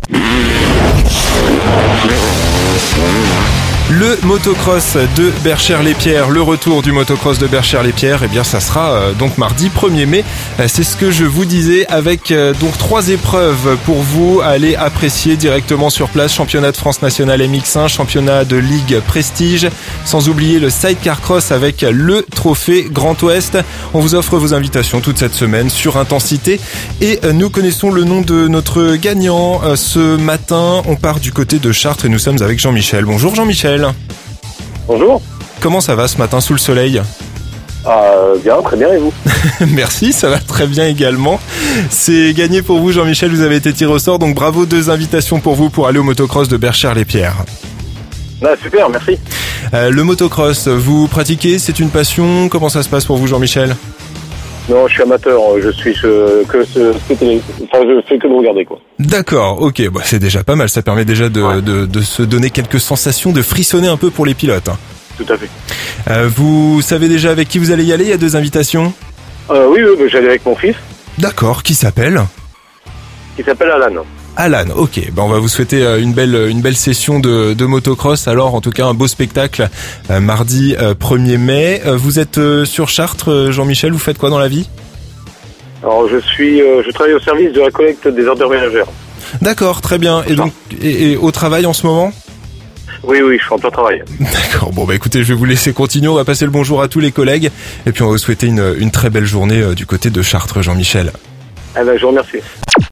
Le motocross de Berchères-les-Pierres, le retour du motocross de Berchères-les-Pierres, eh bien ça sera donc mardi 1er mai. C'est ce que je vous disais avec donc 3 épreuves pour vous à aller apprécier directement sur place. Championnat de France national MX1, championnat de Ligue Prestige, sans oublier le Sidecar Cross avec le trophée Grand Ouest. On vous offre vos invitations toute cette semaine sur Intensité et nous connaissons le nom de notre gagnant ce matin. On part du côté de Chartres et nous sommes avec Jean-Michel. Bonjour Jean-Michel. Bonjour. Comment ça va ce matin sous le soleil ? Bien, très bien, et vous ? Merci, ça va très bien également. C'est gagné pour vous Jean-Michel, vous avez été tiré au sort, donc bravo, 2 invitations pour vous pour aller au motocross de Berchères-les-Pierres. Super, merci. Le motocross, vous pratiquez, c'est une passion, comment ça se passe pour vous Jean-Michel ? Non, je suis amateur, je fais que de regarder, quoi. D'accord, ok, c'est déjà pas mal, ça permet déjà de se donner quelques sensations, de frissonner un peu pour les pilotes. Tout à fait. Vous savez déjà avec qui vous allez y aller, il y a 2 invitations ? Oui, j'allais avec mon fils. D'accord, qui s'appelle ? Qui s'appelle Alan. Alan, ok. On va vous souhaiter une belle session de motocross. Alors, en tout cas, un beau spectacle mardi 1er mai. Vous êtes sur Chartres, Jean-Michel. Vous faites quoi dans la vie ? Alors, je travaille au service de la collecte des ordures ménagères. D'accord, très bien. Et donc, et au travail en ce moment ? Oui, je suis en plein travail. D'accord. Écoutez, je vais vous laisser continuer. On va passer le bonjour à tous les collègues. Et puis, on va vous souhaiter une très belle journée du côté de Chartres, Jean-Michel. Je vous remercie.